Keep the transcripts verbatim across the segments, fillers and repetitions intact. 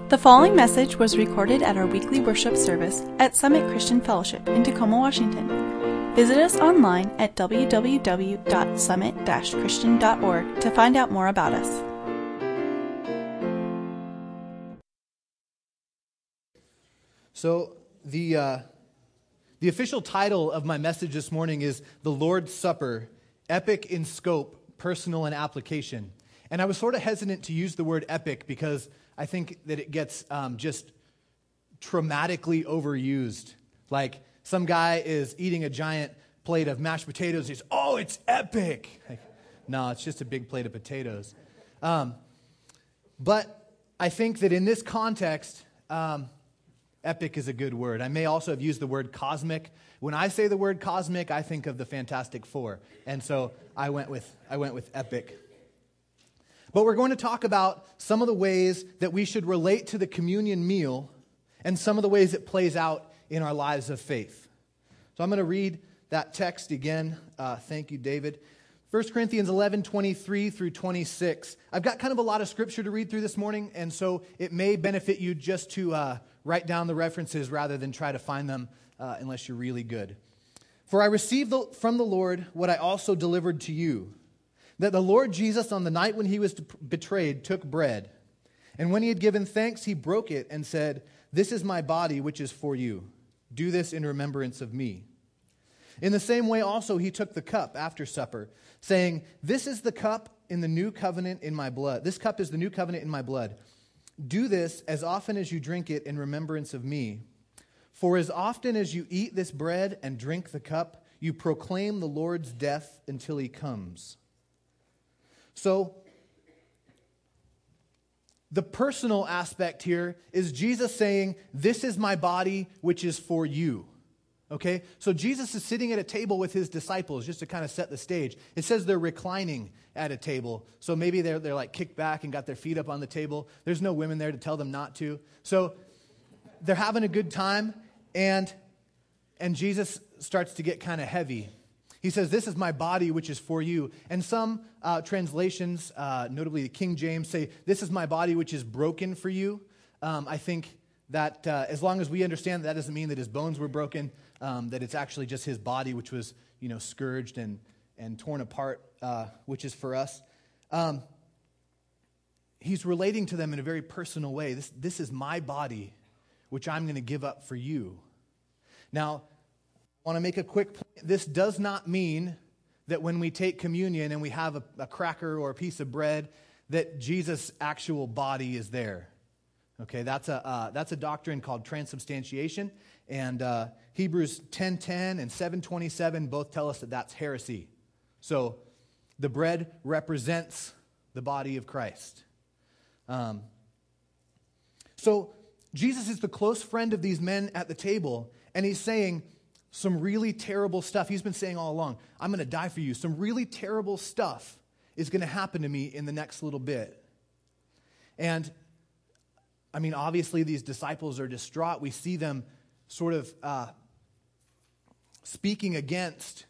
The following message was recorded at our weekly worship service at Summit Christian Fellowship in Tacoma, Washington. Visit us online at w w w dot summit dash christian dot org to find out more about us. So the uh, the official title of my message this morning is The Lord's Supper, Epic in Scope, Personal and Application. And I was sort of hesitant to use the word epic because I think that it gets um, just traumatically overused. Like some guy is eating a giant plate of mashed potatoes. He's, oh, it's epic. Like, no, it's just a big plate of potatoes. Um, but I think that in this context, um, epic is a good word. I may also have used the word cosmic. When I say the word cosmic, I think of the Fantastic Four. And so I went with I went with epic. But we're going to talk about some of the ways that we should relate to the communion meal and some of the ways it plays out in our lives of faith. So I'm going to read that text again. Uh, thank you, David. First Corinthians eleven, twenty-three through twenty-six. I've got kind of a lot of scripture to read through this morning, and so it may benefit you just to uh, write down the references rather than try to find them uh, unless you're really good. For I received the, from the Lord what I also delivered to you, that the Lord Jesus, on the night when he was betrayed, took bread. And when he had given thanks, he broke it and said, "This is my body, which is for you. Do this in remembrance of me." In the same way also he took the cup after supper, saying, "This is the cup in the new covenant in my blood. This cup is the new covenant in my blood. Do this as often as you drink it in remembrance of me. For as often as you eat this bread and drink the cup, you proclaim the Lord's death until he comes." So, the personal aspect here is Jesus saying, "This is my body, which is for you." Okay? So Jesus is sitting at a table with his disciples, just to kind of set the stage. It says they're reclining at a table. So maybe they're, they're like kicked back and got their feet up on the table. There's no women there to tell them not to. So they're having a good time, and, and Jesus starts to get kind of heavy. He says, "This is my body, which is for you." And some uh, translations, uh, notably the King James, say, "This is my body, which is broken for you." Um, I think that uh, as long as we understand that, that doesn't mean that his bones were broken, um, that it's actually just his body, which was, you know, scourged and, and torn apart, uh, which is for us. Um, he's relating to them in a very personal way. This, this is my body, which I'm going to give up for you. Now, I want to make a quick point. This does not mean that when we take communion and we have a, a cracker or a piece of bread, that Jesus' actual body is there. Okay, that's a uh, that's a doctrine called transubstantiation, and uh, Hebrews ten ten and seven twenty-seven both tell us that that's heresy. So the bread represents the body of Christ. Um, so Jesus is the close friend of these men at the table, and he's saying some really terrible stuff. He's been saying all along, "I'm going to die for you." Some really terrible stuff is going to happen to me in the next little bit. And I mean, obviously these disciples are distraught. We see them sort of uh, speaking against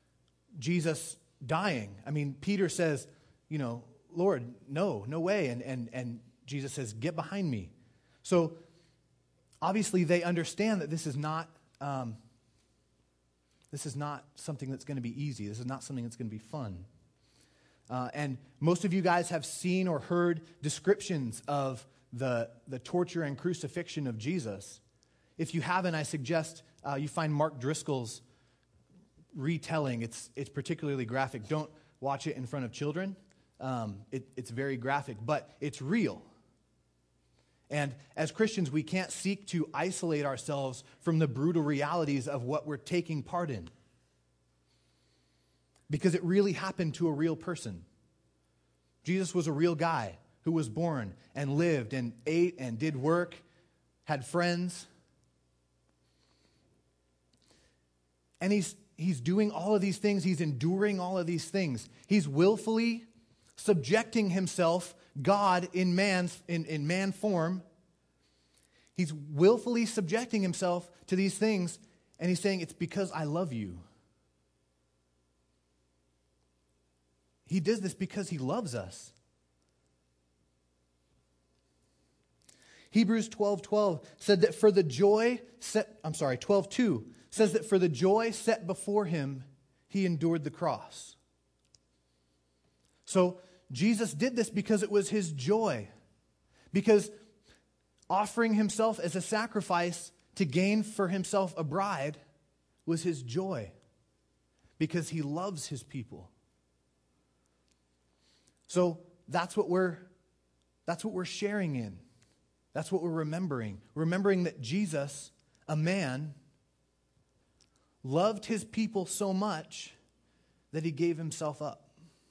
Jesus dying. I mean, Peter says, you know, "Lord, no, no way." And, and, and Jesus says, "Get behind me." So obviously they understand that this is not um, this is not something that's going to be easy. This is not something that's going to be fun. Uh, and most of you guys have seen or heard descriptions of the, the torture and crucifixion of Jesus. If you haven't, I suggest uh, you find Mark Driscoll's retelling. It's it's particularly graphic. Don't watch it in front of children. Um, it, it's very graphic, but it's real. And as Christians, we can't seek to isolate ourselves from the brutal realities of what we're taking part in, because it really happened to a real person. Jesus was a real guy who was born and lived and ate and did work, had friends. And he's he's doing all of these things. He's enduring all of these things. He's willfully subjecting himself, God in man's in, in man form. He's willfully subjecting himself to these things, and he's saying, "It's because I love you." He does this because he loves us. Hebrews twelve twelve said that for the joy set, I'm sorry, twelve two says that for the joy set before him, he endured the cross. So Jesus did this because it was his joy. Because offering himself as a sacrifice to gain for himself a bride was his joy. Because he loves his people. So that's what we're that's what we're sharing in. That's what we're remembering. Remembering that Jesus, a man, loved his people so much that he gave himself up.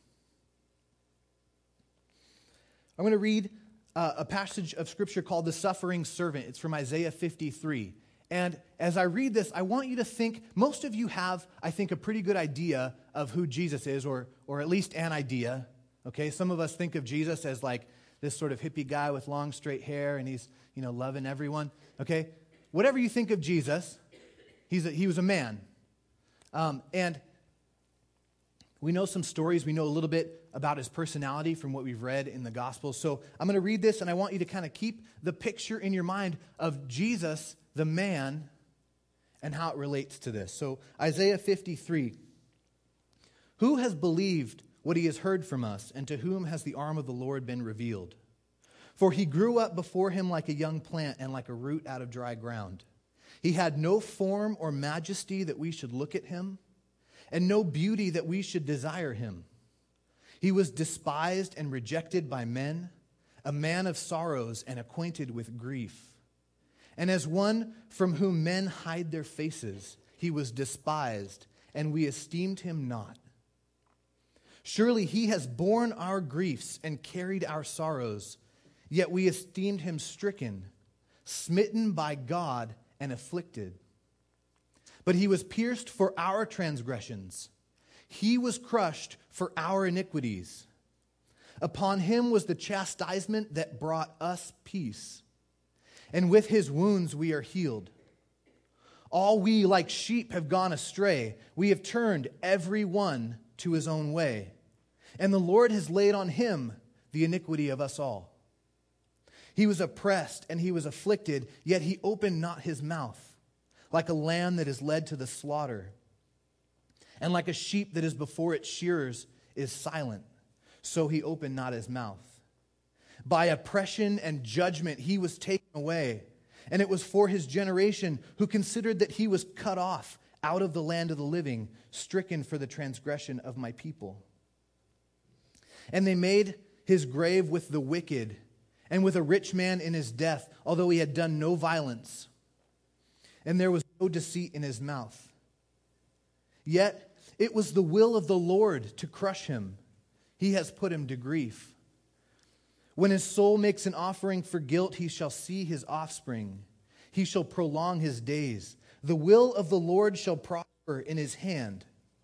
I'm going to read uh, a passage of Scripture called The Suffering Servant. It's from Isaiah fifty-three. And as I read this, I want you to think, most of you have, I think, a pretty good idea of who Jesus is, or or at least an idea. Okay, some of us think of Jesus as like this sort of hippie guy with long straight hair, and he's, you know, loving everyone. Okay, whatever you think of Jesus, he's a, he was a man. Um, and we know some stories. We know a little bit about his personality from what we've read in the Gospels. So I'm going to read this, and I want you to kind of keep the picture in your mind of Jesus, the man, and how it relates to this. So Isaiah fifty-three. Who has believed what he has heard from us, and to whom has the arm of the Lord been revealed? For he grew up before him like a young plant and like a root out of dry ground. He had no form or majesty that we should look at him, and no beauty that we should desire him. He was despised and rejected by men, a man of sorrows and acquainted with grief. And as one from whom men hide their faces, he was despised, and we esteemed him not. Surely he has borne our griefs and carried our sorrows, yet we esteemed him stricken, smitten by God, and afflicted. But he was pierced for our transgressions. He was crushed for our iniquities. Upon him was the chastisement that brought us peace. And with his wounds we are healed. All we like sheep have gone astray. We have turned every one to his own way. And the Lord has laid on him the iniquity of us all. He was oppressed and he was afflicted, yet he opened not his mouth. Like a lamb that is led to the slaughter, and like a sheep that is before its shearers is silent, so he opened not his mouth. By oppression and judgment he was taken away, and it was for his generation, who considered that he was cut off out of the land of the living, stricken for the transgression of my people. And they made his grave with the wicked, and with a rich man in his death, although he had done no violence. And there was no deceit in his mouth. Yet it was the will of the Lord to crush him. He has put him to grief. When his soul makes an offering for guilt, he shall see his offspring. He shall prolong his days. The will of the Lord shall prosper in his hand.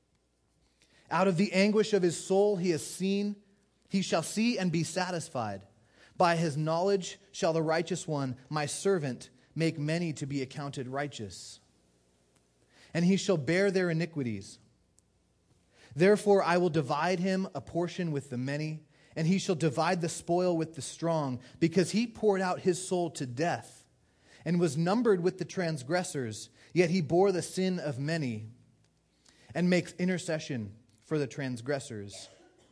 Out of the anguish of his soul he has seen, he shall see and be satisfied. By his knowledge shall the righteous one, my servant, make many to be accounted righteous. And he shall bear their iniquities. Therefore I will divide him a portion with the many, and he shall divide the spoil with the strong, because he poured out his soul to death, and was numbered with the transgressors, yet he bore the sin of many, and makes intercession for the transgressors.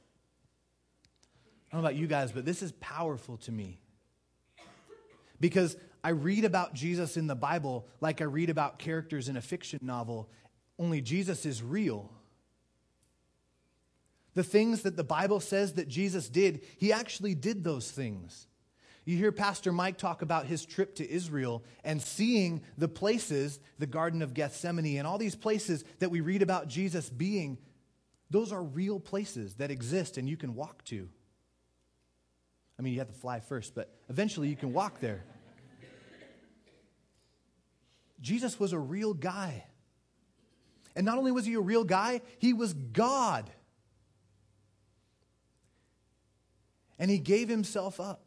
I don't know about you guys, but this is powerful to me. Because I read about Jesus in the Bible like I read about characters in a fiction novel, only Jesus is real. The things that the Bible says that Jesus did, he actually did those things. You hear Pastor Mike talk about his trip to Israel and seeing the places, the Garden of Gethsemane and all these places that we read about Jesus being, those are real places that exist and you can walk to. I mean, you have to fly first, but eventually you can walk there. Jesus was a real guy. And not only was he a real guy, he was God. And he gave himself up.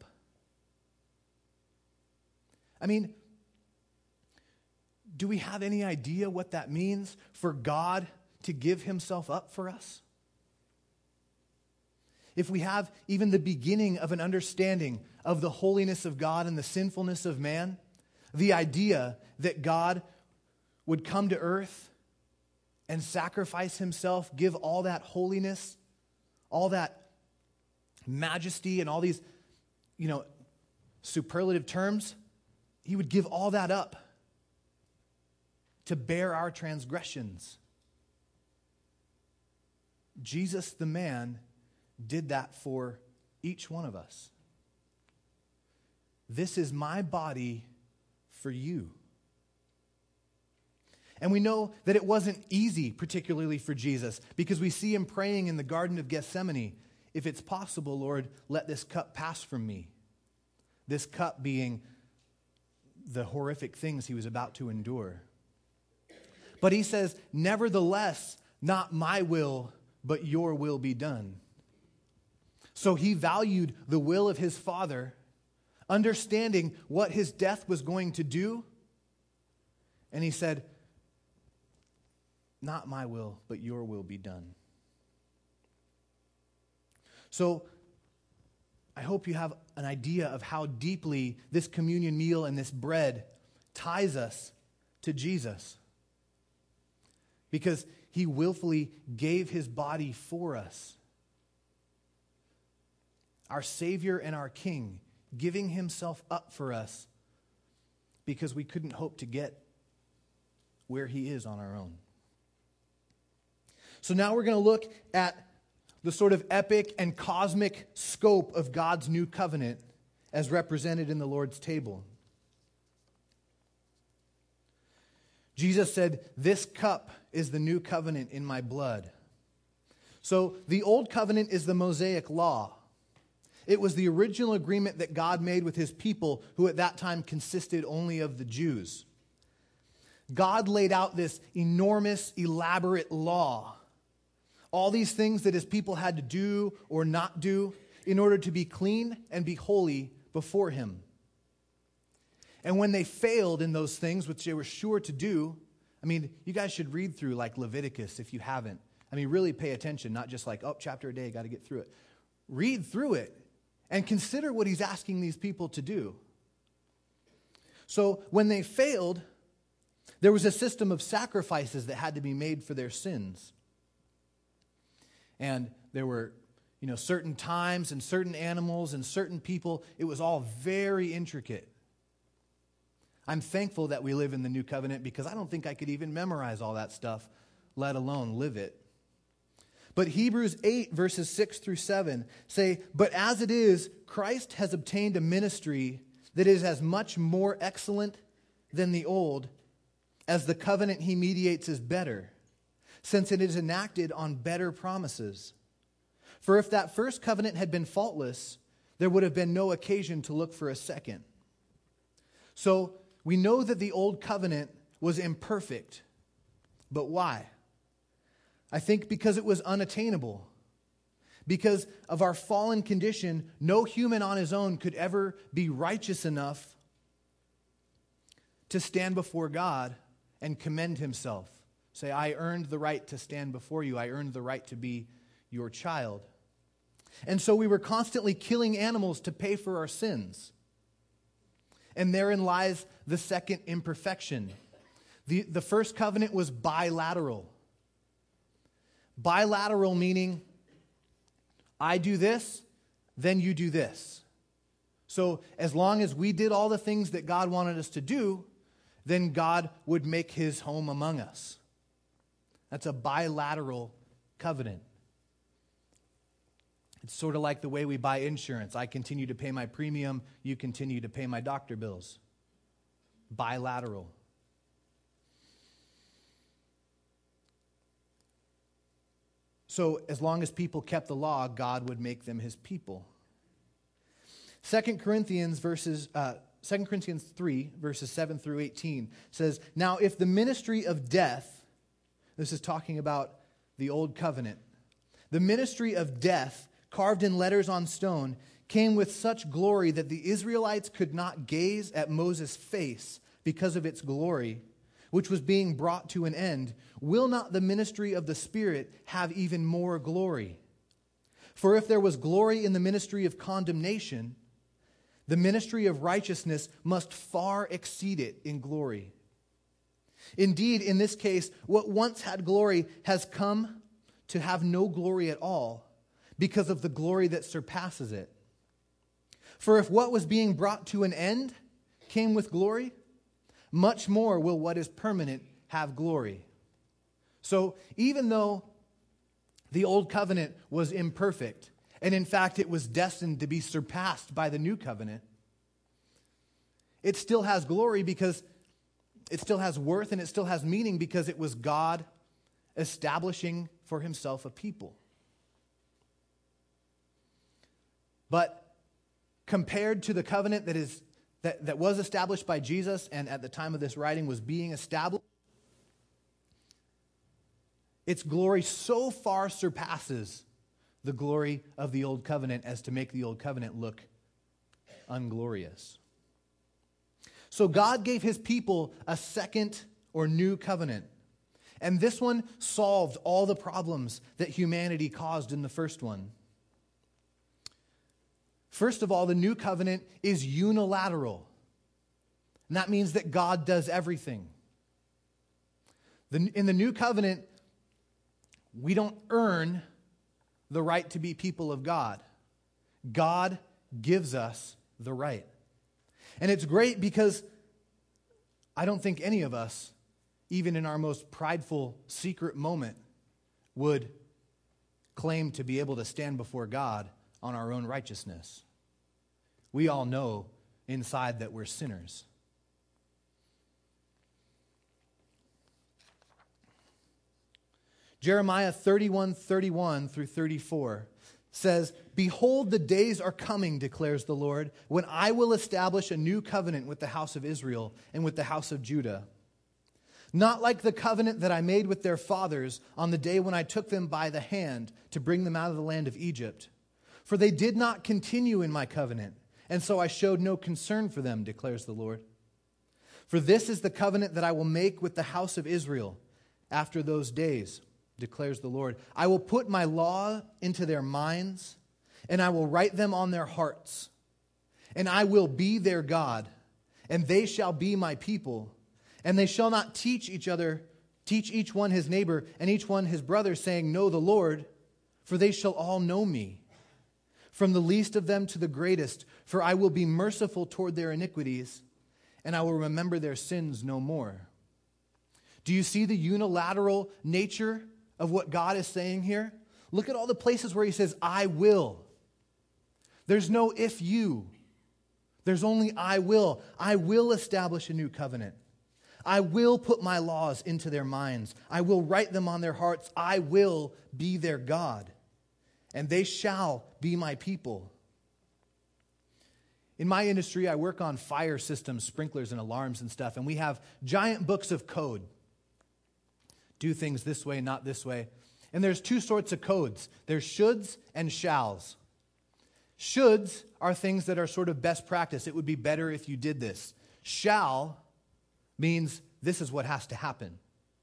I mean, do we have any idea what that means for God to give himself up for us? if we have even the beginning of an understanding of the holiness of God and the sinfulness of man, the idea that God would come to earth and sacrifice himself, give all that holiness, all that majesty and all these, you know, superlative terms, he would give all that up to bear our transgressions. Jesus, the man, did that for each one of us. This is my body for you. And we know that it wasn't easy, particularly for Jesus, because we see him praying in the Garden of Gethsemane, if it's possible, Lord, let this cup pass from me. This cup being the horrific things he was about to endure. But he says, nevertheless, not my will, but your will be done. So he valued the will of his Father, understanding what his death was going to do. And he said, not my will, but your will be done. So I hope you have an idea of how deeply this communion meal and this bread ties us to Jesus. Because he willfully gave his body for us. Our Savior and our King, giving himself up for us because we couldn't hope to get where he is on our own. So now we're going to look at the sort of epic and cosmic scope of God's new covenant as represented in the Lord's table. Jesus said, "This cup is the new covenant in my blood." So the old covenant is the Mosaic law. It was the original agreement that God made with his people, who at that time consisted only of the Jews. God laid out this enormous, elaborate law. All these things that his people had to do or not do in order to be clean and be holy before him. And when they failed in those things, which they were sure to do, I mean, you guys should read through like Leviticus if you haven't. I mean, really pay attention, not just like, oh, chapter a day, got to get through it. Read through it and consider what he's asking these people to do. So when they failed, there was a system of sacrifices that had to be made for their sins. And there were, you know, certain times and certain animals and certain people. It was all very intricate. I'm thankful that we live in the new covenant because I don't think I could even memorize all that stuff, let alone live it. But Hebrews eight, verses six through seven say, "But as it is, Christ has obtained a ministry that is as much more excellent than the old, as the covenant he mediates is better, since it is enacted on better promises. For if that first covenant had been faultless, there would have been no occasion to look for a second." So we know that the old covenant was imperfect. But why? I think because it was unattainable. Because of our fallen condition, no human on his own could ever be righteous enough to stand before God and commend himself. Say, I earned the right to stand before you. I earned the right to be your child. And so we were constantly killing animals to pay for our sins. And therein lies the second imperfection. The, the first covenant was bilateral. Bilateral meaning, I do this, then you do this. So as long as we did all the things that God wanted us to do, then God would make his home among us. That's a bilateral covenant. It's sort of like the way we buy insurance. I continue to pay my premium, you continue to pay my doctor bills. Bilateral. So as long as people kept the law, God would make them his people. Second Corinthians verses uh, Second Corinthians three, verses seven through eighteen says, "Now if the ministry of death," this is talking about the old covenant, "the ministry of death, carved in letters on stone, came with such glory that the Israelites could not gaze at Moses' face because of its glory, which was being brought to an end, will not the ministry of the Spirit have even more glory? For if there was glory in the ministry of condemnation, the ministry of righteousness must far exceed it in glory. Indeed, in this case, what once had glory has come to have no glory at all because of the glory that surpasses it. For if what was being brought to an end came with glory, much more will what is permanent have glory. So even though the old covenant was imperfect, and in fact it was destined to be surpassed by the new covenant, it still has glory because it still has worth and it still has meaning because it was God establishing for himself a people. But compared to the covenant that is that, that was established by Jesus and at the time of this writing was being established, its glory so far surpasses the glory of the old covenant as to make the old covenant look unglorious. So God gave his people a second or new covenant. And this one solved all the problems that humanity caused in the first one. First of all, the new covenant is unilateral. And that means that God does everything. The, in the new covenant, we don't earn the right to be people of God. God gives us the right. And it's great because I don't think any of us, even in our most prideful, secret moment, would claim to be able to stand before God on our own righteousness. We all know inside that we're sinners. Jeremiah thirty-one, thirty-one through thirty-four says, "Behold, the days are coming, declares the Lord, when I will establish a new covenant with the house of Israel and with the house of Judah. Not like the covenant that I made with their fathers on the day when I took them by the hand to bring them out of the land of Egypt. For they did not continue in my covenant, and so I showed no concern for them, declares the Lord. For this is the covenant that I will make with the house of Israel after those days, declares the Lord. I will put my law into their minds, and I will write them on their hearts. And I will be their God, and they shall be my people. And they shall not teach each other, teach each one his neighbor, and each one his brother, saying, Know the Lord, for they shall all know me, from the least of them to the greatest. For I will be merciful toward their iniquities, and I will remember their sins no more." Do you see the unilateral nature of what God is saying here? Look at all the places where he says, I will. There's no if you. There's only I will. I will establish a new covenant. I will put my laws into their minds. I will write them on their hearts. I will be their God, and they shall be my people. In my industry, I work on fire systems, sprinklers, and alarms and stuff, and we have giant books of code. Do things this way, not this way. And there's two sorts of codes. There's shoulds and shalls. Shoulds are things that are sort of best practice. It would be better if you did this. Shall means this is what has to happen.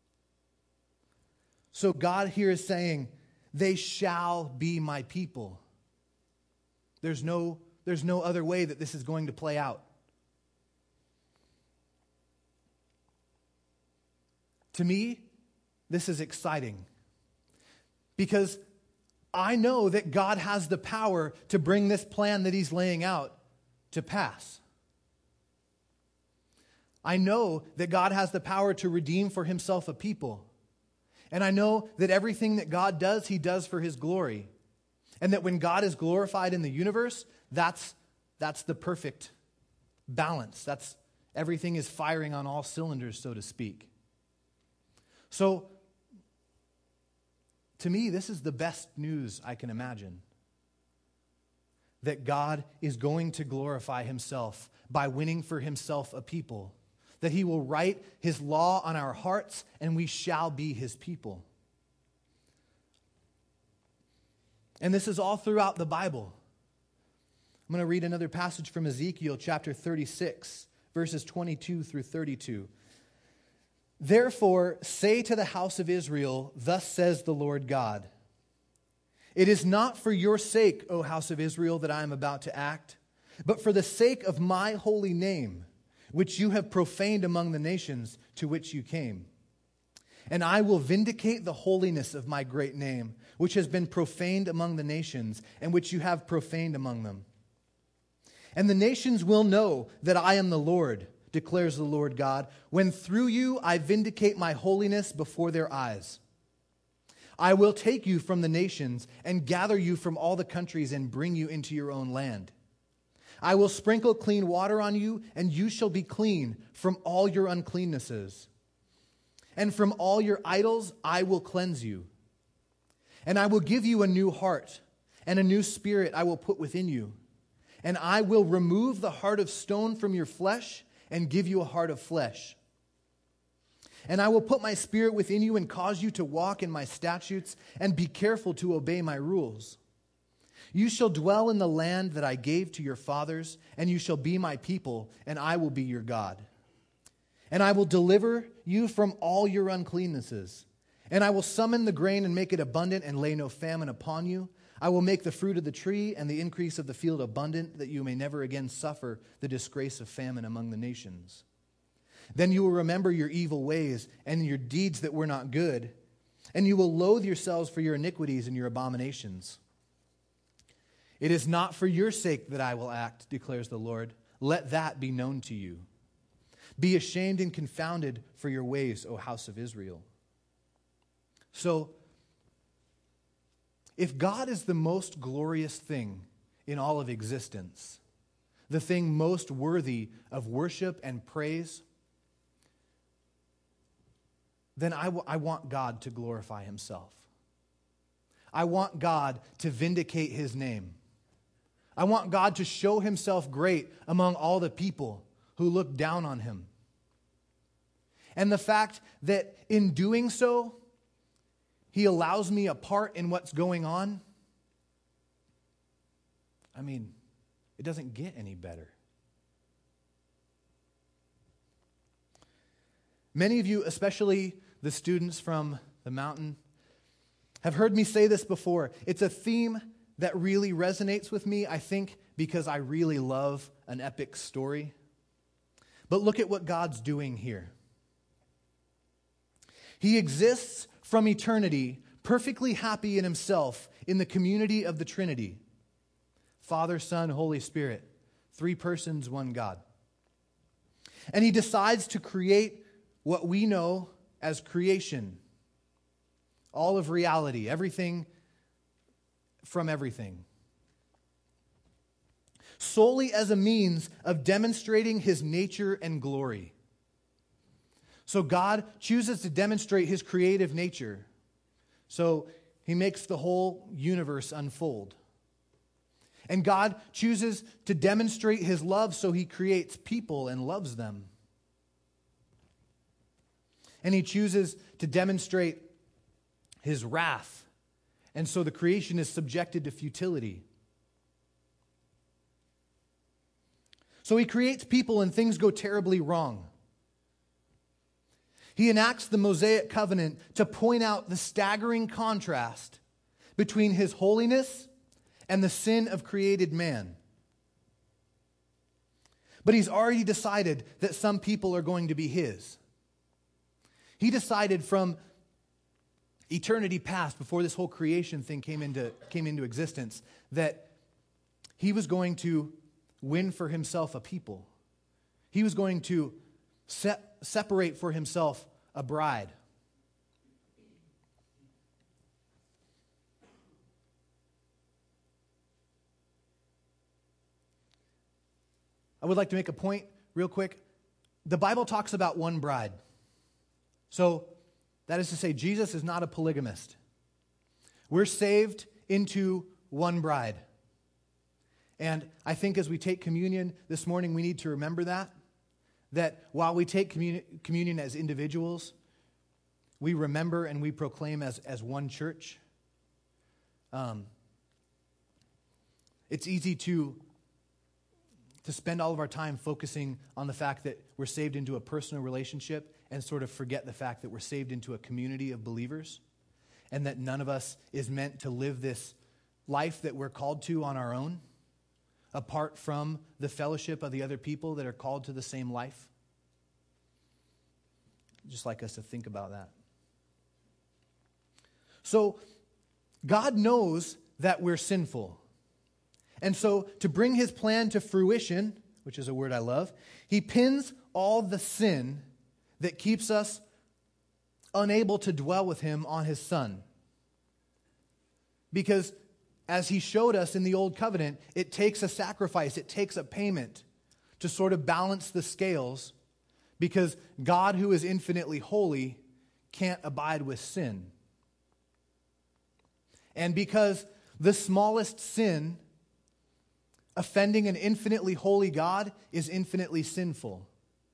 So God here is saying, they shall be my people. There's no, there's no other way that this is going to play out. To me, this is exciting because I know that God has the power to bring this plan that he's laying out to pass. I know that God has the power to redeem for himself a people. And I know that everything that God does, he does for his glory. And that when God is glorified in the universe, that's, that's the perfect balance. That's everything is firing on all cylinders, so to speak. So, to me, this is the best news I can imagine. That God is going to glorify himself by winning for himself a people. That he will write his law on our hearts, and we shall be his people. And this is all throughout the Bible. I'm going to read another passage from Ezekiel chapter thirty-six, verses twenty-two through thirty-two. "Therefore, say to the house of Israel, thus says the Lord God, It is not for your sake, O house of Israel, that I am about to act, but for the sake of my holy name, which you have profaned among the nations to which you came. And I will vindicate the holiness of my great name, which has been profaned among the nations, and which you have profaned among them. And the nations will know that I am the Lord, declares the Lord God, when through you I vindicate my holiness before their eyes. I will take you from the nations and gather you from all the countries and bring you into your own land. I will sprinkle clean water on you, and you shall be clean from all your uncleannesses. And from all your idols I will cleanse you. And I will give you a new heart, and a new spirit I will put within you. And I will remove the heart of stone from your flesh and give you a heart of flesh. And I will put my spirit within you and cause you to walk in my statutes and be careful to obey my rules. You shall dwell in the land that I gave to your fathers, and you shall be my people, and I will be your God. And I will deliver you from all your uncleannesses. And I will summon the grain and make it abundant and lay no famine upon you. I will make the fruit of the tree and the increase of the field abundant, that you may never again suffer the disgrace of famine among the nations. Then you will remember your evil ways and your deeds that were not good, and you will loathe yourselves for your iniquities and your abominations. It is not for your sake that I will act, declares the Lord. Let that be known to you. Be ashamed and confounded for your ways, O house of Israel. So, if God is the most glorious thing in all of existence, the thing most worthy of worship and praise, then I, w- I want God to glorify himself. I want God to vindicate his name. I want God to show himself great among all the people who look down on him. And the fact that in doing so, he allows me a part in what's going on, I mean, it doesn't get any better. Many of you, especially the students from the mountain, have heard me say this before. It's a theme that really resonates with me, I think, because I really love an epic story. But look at what God's doing here. He exists from eternity, perfectly happy in himself, in the community of the Trinity. Father, Son, Holy Spirit. Three persons, one God. And he decides to create what we know as creation. All of reality, everything from everything. Solely as a means of demonstrating his nature and glory. So God chooses to demonstrate his creative nature. So he makes the whole universe unfold. And God chooses to demonstrate his love, so he creates people and loves them. And he chooses to demonstrate his wrath. And so the creation is subjected to futility. So he creates people and things go terribly wrong. He enacts the Mosaic covenant to point out the staggering contrast between his holiness and the sin of created man. But he's already decided that some people are going to be his. He decided from eternity past, before this whole creation thing came into, came into existence, that he was going to win for himself a people. He was going to set, separate for himself a bride. I would like to make a point real quick. The Bible talks about one bride. So, that is to say, Jesus is not a polygamist. We're saved into one bride. And I think as we take communion this morning, we need to remember that. That while we take communion, communion as individuals, we remember and we proclaim as, as one church. Um, it's easy to, to spend all of our time focusing on the fact that we're saved into a personal relationship and sort of forget the fact that we're saved into a community of believers and that none of us is meant to live this life that we're called to on our own, apart from the fellowship of the other people that are called to the same life? I'd just like us to think about that. So, God knows that we're sinful. And so, to bring his plan to fruition, which is a word I love, he pins all the sin that keeps us unable to dwell with him on his Son. Because as he showed us in the Old Covenant, it takes a sacrifice, it takes a payment to sort of balance the scales, because God, who is infinitely holy, can't abide with sin. And because the smallest sin, offending an infinitely holy God, is infinitely sinful.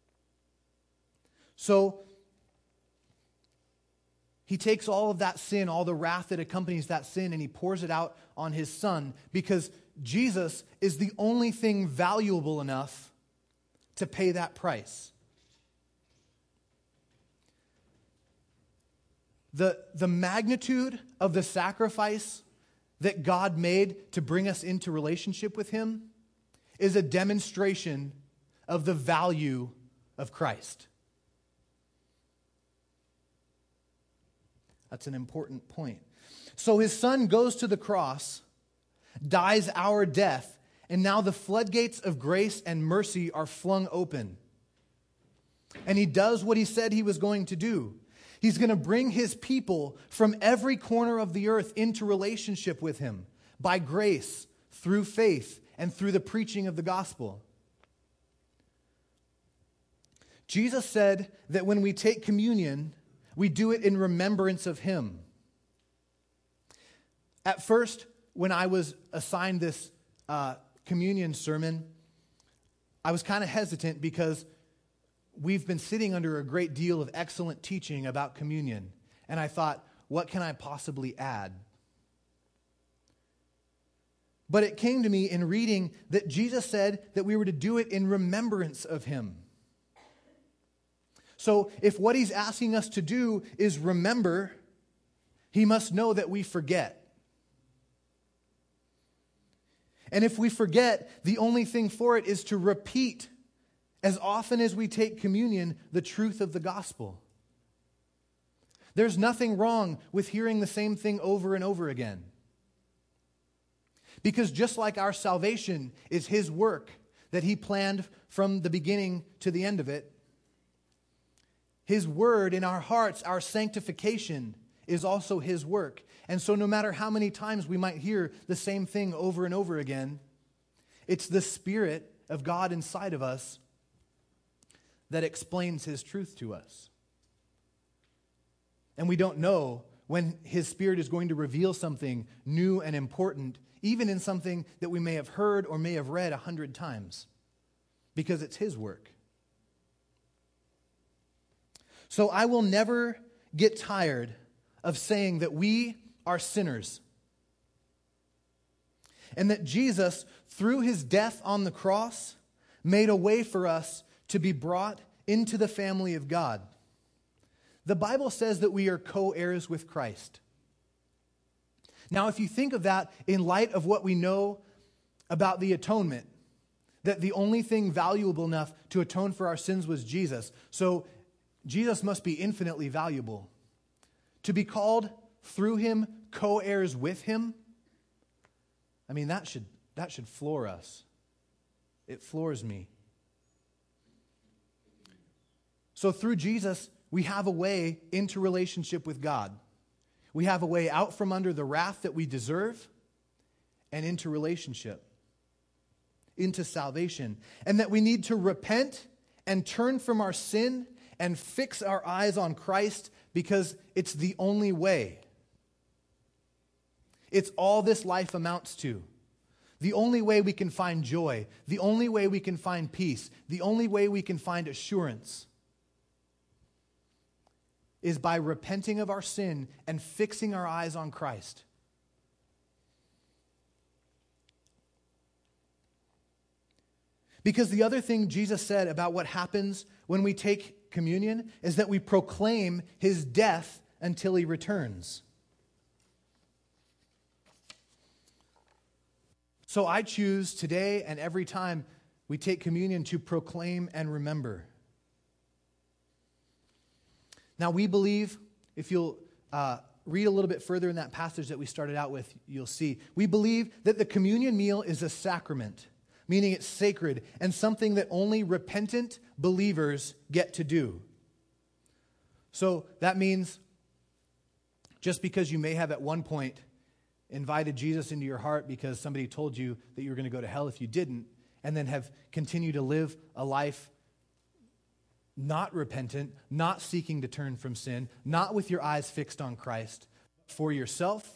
So, he takes all of that sin, all the wrath that accompanies that sin, and he pours it out on his Son, because Jesus is the only thing valuable enough to pay that price. The, the magnitude of the sacrifice that God made to bring us into relationship with him is a demonstration of the value of Christ. That's an important point. So his Son goes to the cross, dies our death, and now the floodgates of grace and mercy are flung open. And he does what he said he was going to do. He's going to bring his people from every corner of the earth into relationship with him by grace, through faith, and through the preaching of the gospel. Jesus said that when we take communion, we do it in remembrance of him. At first, when I was assigned this uh, communion sermon, I was kind of hesitant because we've been sitting under a great deal of excellent teaching about communion. And I thought, what can I possibly add? But it came to me in reading that Jesus said that we were to do it in remembrance of him. So if what he's asking us to do is remember, he must know that we forget. And if we forget, the only thing for it is to repeat as often as we take communion the truth of the gospel. There's nothing wrong with hearing the same thing over and over again. Because just like our salvation is his work that he planned from the beginning to the end of it, his word in our hearts, our sanctification, is also his work. And so no matter how many times we might hear the same thing over and over again, it's the Spirit of God inside of us that explains his truth to us. And we don't know when his Spirit is going to reveal something new and important, even in something that we may have heard or may have read a hundred times, because it's his work. So I will never get tired of saying that we are sinners, and that Jesus, through his death on the cross, made a way for us to be brought into the family of God. The Bible says that we are co-heirs with Christ. Now, if you think of that in light of what we know about the atonement, that the only thing valuable enough to atone for our sins was Jesus, so Jesus must be infinitely valuable. To be called through him co-heirs with him, I mean, that should, that should floor us. It floors me. So through Jesus, we have a way into relationship with God. We have a way out from under the wrath that we deserve and into relationship, into salvation. And that we need to repent and turn from our sin and fix our eyes on Christ, because it's the only way. It's all this life amounts to. The only way we can find joy, the only way we can find peace, the only way we can find assurance is by repenting of our sin and fixing our eyes on Christ. Because the other thing Jesus said about what happens when we take communion is that we proclaim his death until he returns. So I choose today and every time we take communion to proclaim and remember. Now we believe, if you'll uh, read a little bit further in that passage that we started out with, you'll see, we believe that the communion meal is a sacrament, meaning it's sacred and something that only repentant believers get to do. So that means just because you may have at one point invited Jesus into your heart because somebody told you that you were going to go to hell if you didn't, and then have continued to live a life not repentant, not seeking to turn from sin, not with your eyes fixed on Christ, for yourself,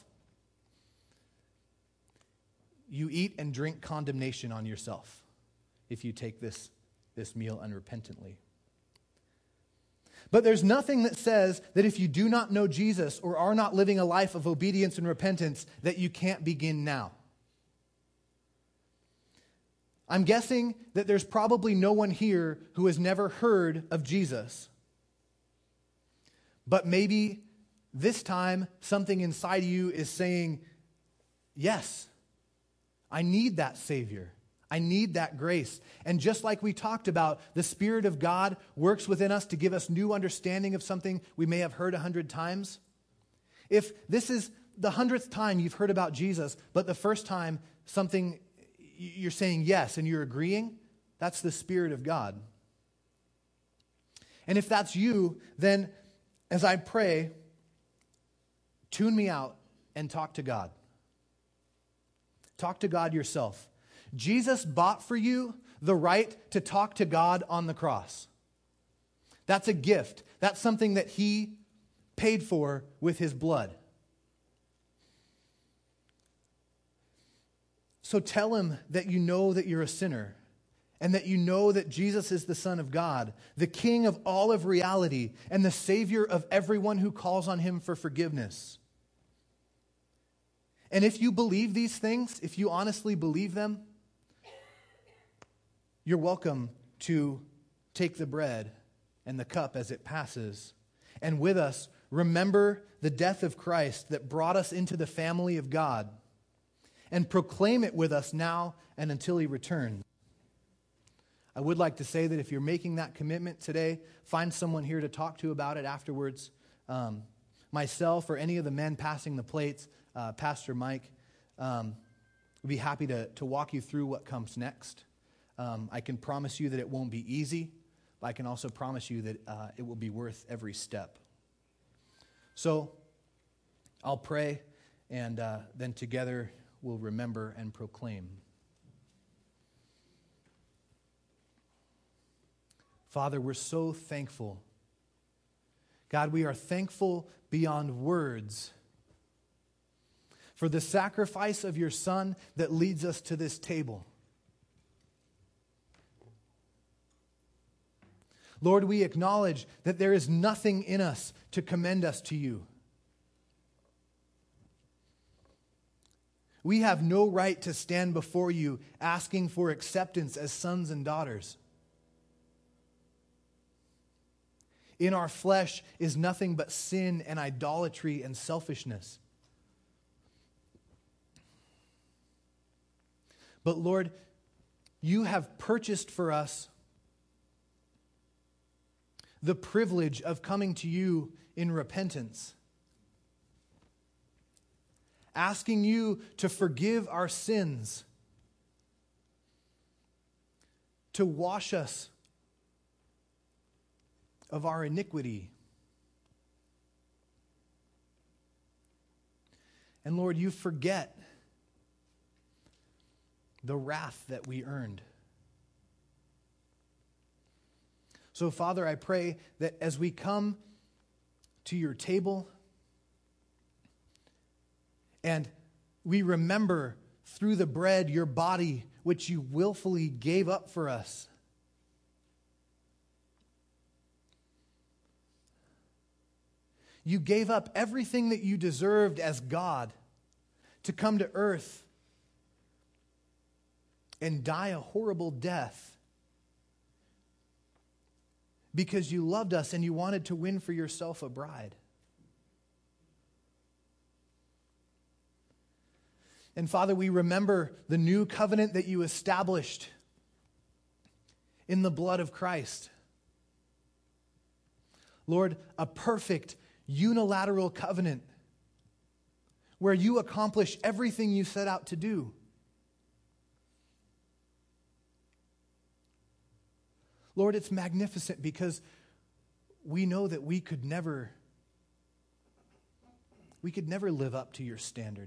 you eat and drink condemnation on yourself if you take this, this meal unrepentantly. But there's nothing that says that if you do not know Jesus or are not living a life of obedience and repentance, that you can't begin now. I'm guessing that there's probably no one here who has never heard of Jesus. But maybe this time something inside of you is saying, yes, I need that Savior. I need that grace. And just like we talked about, the Spirit of God works within us to give us new understanding of something we may have heard a hundred times. If this is the hundredth time you've heard about Jesus, but the first time something you're saying yes and you're agreeing, that's the Spirit of God. And if that's you, then as I pray, tune me out and talk to God. Talk to God yourself. Jesus bought for you the right to talk to God on the cross. That's a gift. That's something that He paid for with His blood. So tell Him that you know that you're a sinner and that you know that Jesus is the Son of God, the King of all of reality and the Savior of everyone who calls on Him for forgiveness. And if you believe these things, if you honestly believe them, you're welcome to take the bread and the cup as it passes. And with us, remember the death of Christ that brought us into the family of God. And proclaim it with us now and until He returns. I would like to say that if you're making that commitment today, find someone here to talk to about it afterwards. Um, myself or any of the men passing the plates, uh, Pastor Mike, um, would be happy to, to walk you through what comes next. Um, I can promise you that it won't be easy, but I can also promise you that uh, it will be worth every step. So I'll pray, and uh, then together we'll remember and proclaim. Father, we're so thankful. God, we are thankful beyond words for the sacrifice of your Son that leads us to this table. Lord, we acknowledge that there is nothing in us to commend us to you. We have no right to stand before you asking for acceptance as sons and daughters. In our flesh is nothing but sin and idolatry and selfishness. But Lord, you have purchased for us the privilege of coming to you in repentance, asking you to forgive our sins, to wash us of our iniquity. And Lord, you forget the wrath that we earned. So, Father, I pray that as we come to your table and we remember through the bread your body, which you willfully gave up for us, you gave up everything that you deserved as God to come to earth and die a horrible death because you loved us and you wanted to win for yourself a bride. And Father, we remember the new covenant that you established in the blood of Christ. Lord, a perfect unilateral covenant where you accomplish everything you set out to do. Lord, it's magnificent because we know that we could never, we could never live up to your standard.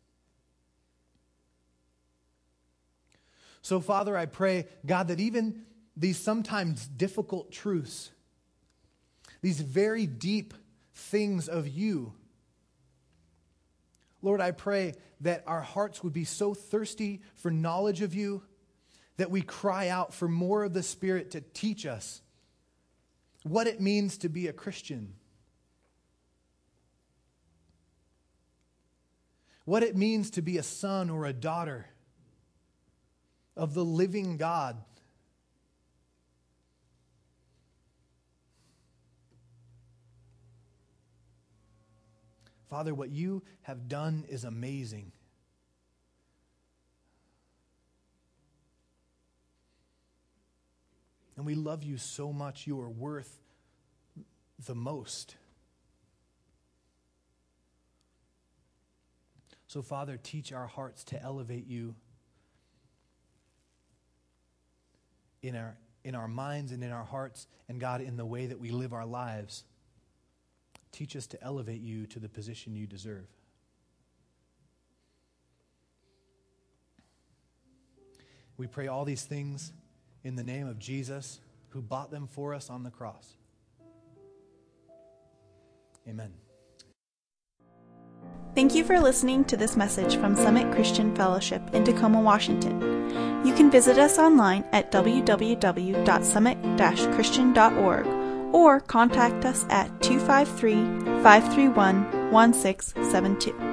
So, Father, I pray, God, that even these sometimes difficult truths, these very deep things of you, Lord, I pray that our hearts would be so thirsty for knowledge of you that we cry out for more of the Spirit to teach us what it means to be a Christian, what it means to be a son or a daughter of the living God. Father, what you have done is amazing. And we love you so much. You are worth the most. So, Father, teach our hearts to elevate you in our, in our minds and in our hearts, and God, in the way that we live our lives. Teach us to elevate you to the position you deserve. We pray all these things in the name of Jesus, who bought them for us on the cross. Amen. Thank you for listening to this message from Summit Christian Fellowship in Tacoma, Washington. You can visit us online at w w w dot summit dash christian dot org or contact us at two five three, five three one, one six seven two.